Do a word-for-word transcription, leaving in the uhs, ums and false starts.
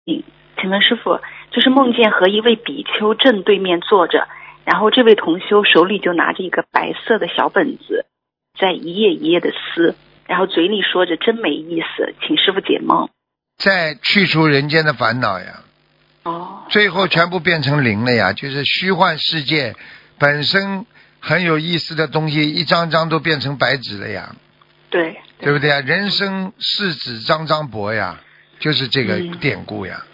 嗯，请问师傅，就是梦见和一位比丘正对面坐着，然后这位同修手里就拿着一个白色的小本子，在一页一页的撕，然后嘴里说着真没意思，请师傅解梦。 再去除人间的烦恼呀。 哦。 最后全部变成零了呀，就是虚幻世界本身很有意思的东西，一张张都变成白纸了呀。 对。 对不对呀？人生是纸张张薄呀，就是这个典故呀。